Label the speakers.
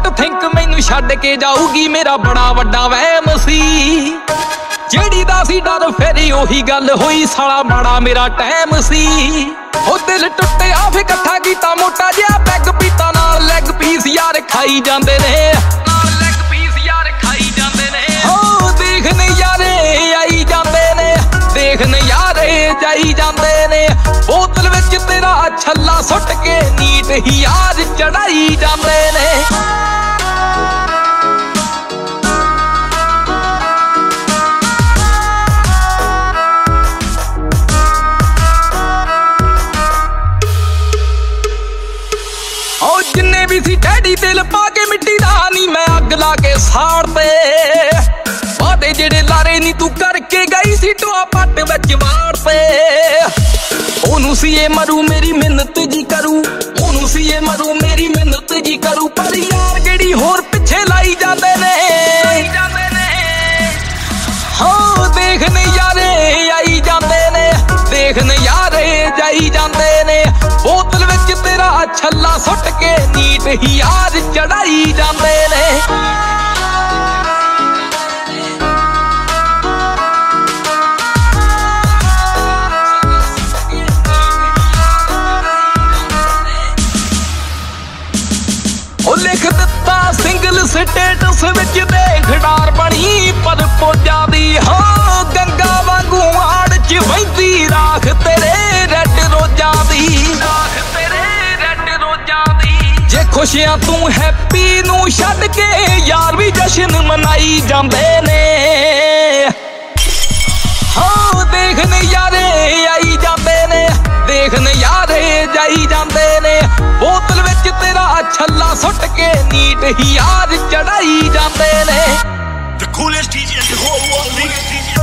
Speaker 1: Don't think ਮੈਨੂੰ ਛੱਡ ਕੇ ਜਾਊਗੀ ਮੇਰਾ ਬੜਾ ਵੱਡਾ ਵਹਿਮ ਸੀ ਜਿਹੜੀ ਦਾ ਸੀ ਡਰ ਫਿਰ ਉਹੀ ਗੱਲ ਹੋਈ ਸਾਲਾ ਮਾੜਾ ਮੇਰਾ ਟਾਈਮ ਸੀ ਉਹ ਦਿਲ ਟੁੱਟਿਆ ਫੇ ਇਕੱਠਾ ਕੀਤਾ ਮੋਟਾ ਜਿਹਾ ਪੈਗ ਪੀਤਾ ਨਾਲ ਲੈਗ ਪੀਸ ਯਾਰ ਖਾਈ ਜਾਂਦੇ ਨੇ ਨਾਲ ਲੈਗ ਪੀਸ ਯਾਰ ਖਾਈ ਜਾਂਦੇ ਨੇ ਹੋ ਦੇਖ ਨਜ਼ਾਰੇ ਆਈ ਜਾਂਦੇ ਨੇ ਦੇਖ ਨਜ਼ਾਰੇ ਜਾਈ ਜਾਂਦੇ ਨੇ ਬੋਤਲ ਵਿੱਚ ਤੇਰਾ ਛੱਲਾ ਸੁੱਟ ਕੇ ਨੀਟ ਹੀ ਯਾਰ ਚੜਾਈ ਜਾਂਦੇ ਨੇ ਜਿੰਨੇ ਵੀ ਸੀ ਡੈਡੀ ਦਿਲ ਪਾ ਕੇ ਮਿੱਟੀ ਦਾ ਨੀ ਮੈਂ ਅੱਗ ਲਾ ਕੇ ਸਾੜ ਤੇ ਵਾਦੇ ਜਿਹੜੇ ਲਾਰੇ ਨੀ ਤੂੰ ਕਰਕੇ ਗਈ ਸੀ ਟੋਆ ਪੱਟ ਵਿੱਚ ਵਾੜ ਤੇ ਉਹਨੂੰ ਸੀ ਇਹ ਮਰੂ ਮੇਰੀ ਮਿਹਨਤ ਜੀ ਕਰੂ ਉਹਨੂੰ ਸੀ ਇਹ ਮਰੂ ਮੇਰੀ ਮਿਹਨਤ ਜੀ ਕਰੂ ਪਰ ਯਾਰ ਕਿਹੜੀ ਹੋਰ ਪਿੱਛੇ ਲਾਈ ਜਾਂਦੇ ਨੇ ਹੋ ਦੇਖ ਨਜ਼ਾਰੇ ਆਈ ਜਾਂਦੇ ਨੇ ਦੇਖ ਨਜ਼ਾਰੇ ਜਾਈ ਜਾਂਦੇ ਨੇ ਬੋਤਲ ਵਿੱਚ ਤੇਰਾ ਛੱਲਾ ਸੁੱਟ ਕੇ ਨੀਟ ਹੀ ਯਾਰ ਚੜਾਈ ਜਾਂਦੇ ਨੇ ਉਹ ਲਿਖ ਦਿੱਤਾ ਸਿੰਗਲ ਸਟੇਟਸ ਵਿੱਚ ਦੇਖ ਡਾਰ ਬਣੀ ਪਰ ਪੋਜਾ ਦੀ ਹਾਂ ਗੰਗਾ ਵਾਂਗੂ ਆੜ ਚ ਵਹਿੰਦੀ ਰਾਖ ਤੇਰੇ ਰੈਡ ਰੋਜ਼ਾਂ ਦੀ ਜੇ ਖੁਸ਼ੀਆਂ ਤੂੰ ਹੈਪੀ ਨੂੰ ਛੱਡ ਕੇ ਯਾਰ ਵੀ ਜਸ਼ਨ ਮਨਾਈ ਜਾਂਦੇ ਨੇ ਹਾਂ ਦੇਖ ਨਜ਼ਾਰੇ ਆਈ ਜਾਂਦੇ ਨੇ ਦੇਖ ਨਜ਼ਾਰੇ ਜਾਈ ਜਾਂਦੇ ਨੇ ਬੋਤਲ ਵਿੱਚ ਤੇਰਾ ਛੱਲਾ ਸੁੱਟ ਕੇ ਨੀਟ ਹੀ ਯਾਰ ਚੜਾਈ ਜਾਂਦੇ ਨੇ
Speaker 2: The coolest DJ in the whole world, nigga.